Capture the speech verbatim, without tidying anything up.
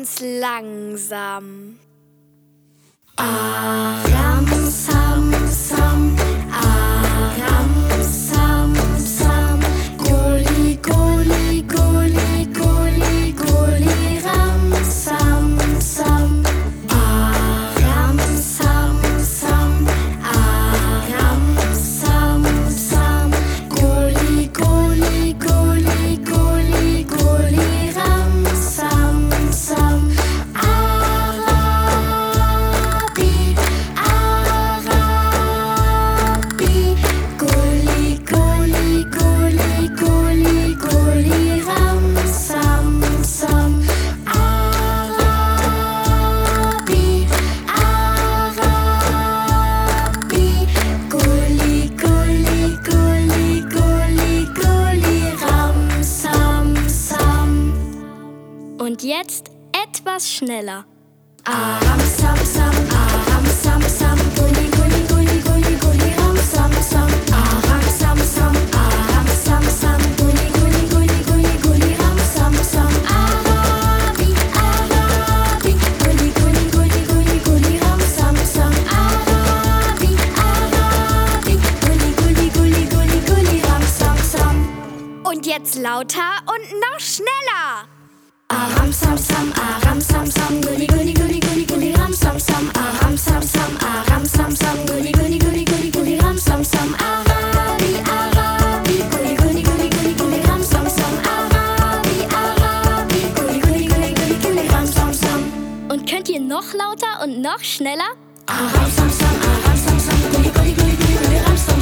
ganz langsam. Aram, sam, sam, aram, sam, sam, goli, goli, goli, goli, goli, ram, sam, sam, aram, sam, sam, aram, sam, sam, goli, goli, goli, goli, goli, ram, sam, sam, Und jetzt etwas schneller. Aram, sam, sam, aram, sam, sam, goli, goli, goli, goli, goli, ram, sam, sam, aram, sam, sam, aram, sam, sam, goli, goli, goli, goli, goli, ram, sam, sam, Arabi, Arabi, goli, goli, goli, goli, goli, ram, sam, sam, Arabi, Arabi, goli, goli, goli, goli, goli, ram, sam, sam. Und jetzt lauter und noch schneller. Aram, sam, sam, aram, sam, sam, goli, goli, goli, goli, goli, ram, sam, sam, aram, sam, sam, aram, sam, sam, goli, goli, goli, goli, goli, ram, sam, sam, Arabi, Arabi, goli, goli, goli, goli, goli, ram, sam, sam, Arabi, Arabi, goli, goli, goli, goli, goli, ram, sam, sam. Und könnt ihr noch lauter und noch schneller? Aram, sam, sam, aram, sam, sam, goli, goli, goli, goli, goli, ram, sam,